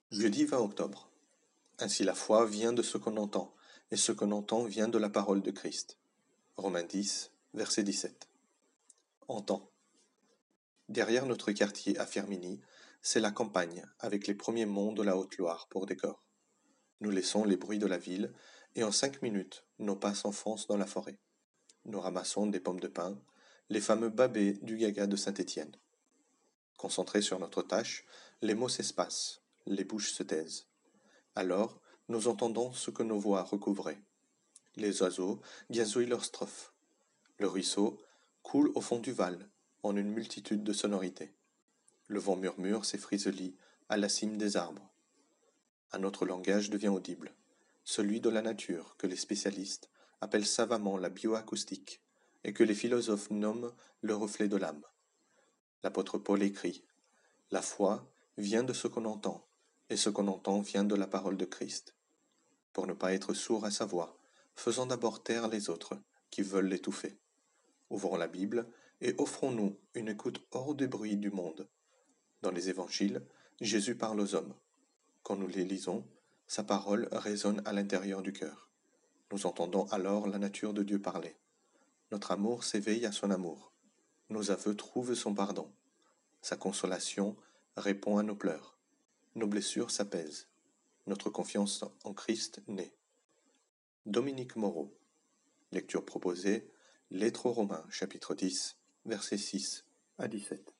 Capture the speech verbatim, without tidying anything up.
Jeudi vingt octobre. Ainsi la foi vient de ce qu'on entend, et ce qu'on entend vient de la parole de Christ. Romains dix, verset dix-sept. Entend. Derrière notre quartier à Firminy, c'est la campagne, avec les premiers monts de la Haute-Loire pour décor. Nous laissons les bruits de la ville, et en cinq minutes, nos pas s'enfoncent dans la forêt. Nous ramassons des pommes de pin, les fameux babets du Gaga de Saint-Étienne. Concentrés sur notre tâche, les mots s'espacent, les bouches se taisent. Alors, nous entendons ce que nos voix recouvraient. Les oiseaux gazouillent leurs strophes. Le ruisseau coule au fond du Val, en une multitude de sonorités. Le vent murmure ses friselies à la cime des arbres. Un autre langage devient audible, celui de la nature que les spécialistes appellent savamment la bioacoustique et que les philosophes nomment le reflet de l'âme. L'apôtre Paul écrit « La foi vient de ce qu'on entend, et ce qu'on entend vient de la parole de Christ. » Pour ne pas être sourds à sa voix, faisons d'abord taire les autres qui veulent l'étouffer. Ouvrons la Bible et offrons-nous une écoute hors du bruit du monde. Dans les évangiles, Jésus parle aux hommes. Quand nous les lisons, sa parole résonne à l'intérieur du cœur. Nous entendons alors la nature de Dieu parler. Notre amour s'éveille à son amour. Nos aveux trouvent son pardon. Sa consolation répond à nos pleurs. Nos blessures s'apaisent. Notre confiance en Christ naît. Dominique Moreau. Lecture proposée, Lettre aux Romains, chapitre dix, versets six à dix-sept.